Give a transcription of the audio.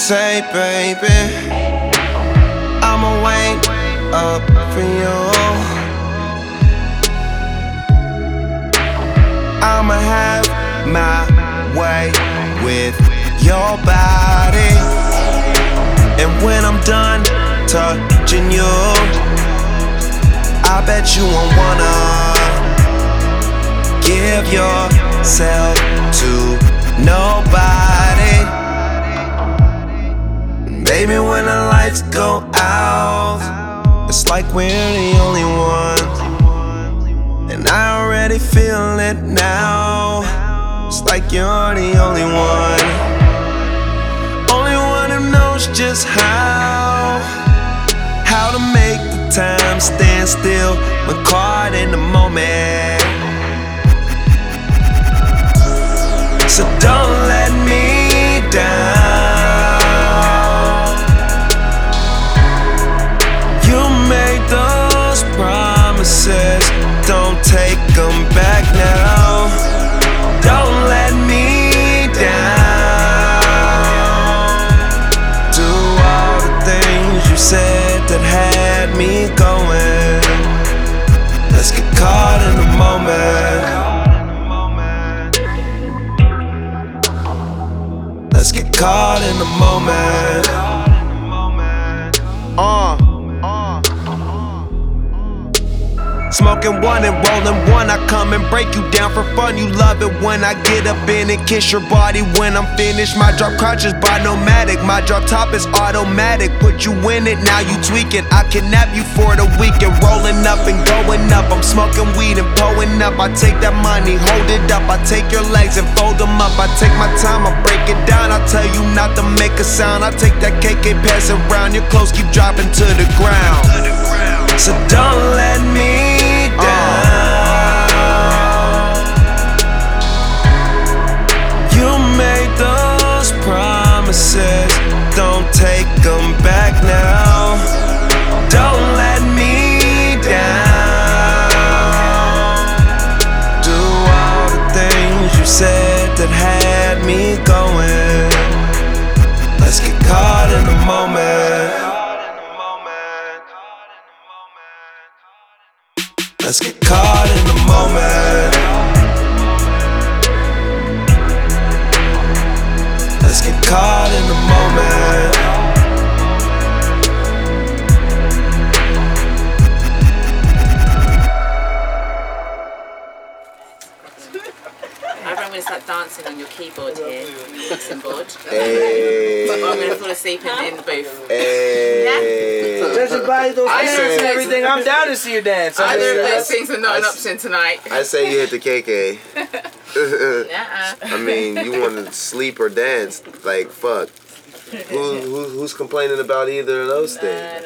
say, baby, I'ma wait up for you. I'ma have my way with your body, and when I'm done touching you, I bet you won't wanna give yourself to nobody. Baby, when the lights go out, it's like we're the only ones, and I already feel it now. It's like you're the only one who knows just how to make the time stand still when caught in the moment. So don't let me down. You made those promises, don't take them back now. Don't let me down. Do all the things you said that had me going. Let's get caught in the moment. Let's get caught in the moment. Smoking one and rolling one, I come and break you down for fun. You love it when I get up in it, kiss your body when I'm finished. My drop crunches by nomadic, my drop top is automatic. Put you in it, now you tweaking. I kidnap you for the weekend, rolling up and going up. I'm smoking weed and pulling up. I take that money, hold it up. I take your legs and fold them up. I take my time, I break it down. I tell you not to make a sound. I take that KK, pass it around. Your clothes keep dropping to the ground. So don't let me you made those promises, don't take them back now. Don't let me down. Do all the things you said that had me going. Let's get caught in the moment. Let's get caught in the moment. Let's get caught in the moment. I'm going to start dancing on your keyboard here, mixing board. Hey. I'm going to fall asleep in the booth. Hey. Yeah. Judging by those dance and everything, I'm down to see you dance. Either of those things are not an option tonight. I say you hit the KK. Nuh-uh. I mean, you want to sleep or dance? Like, fuck. Who's complaining about either of those things?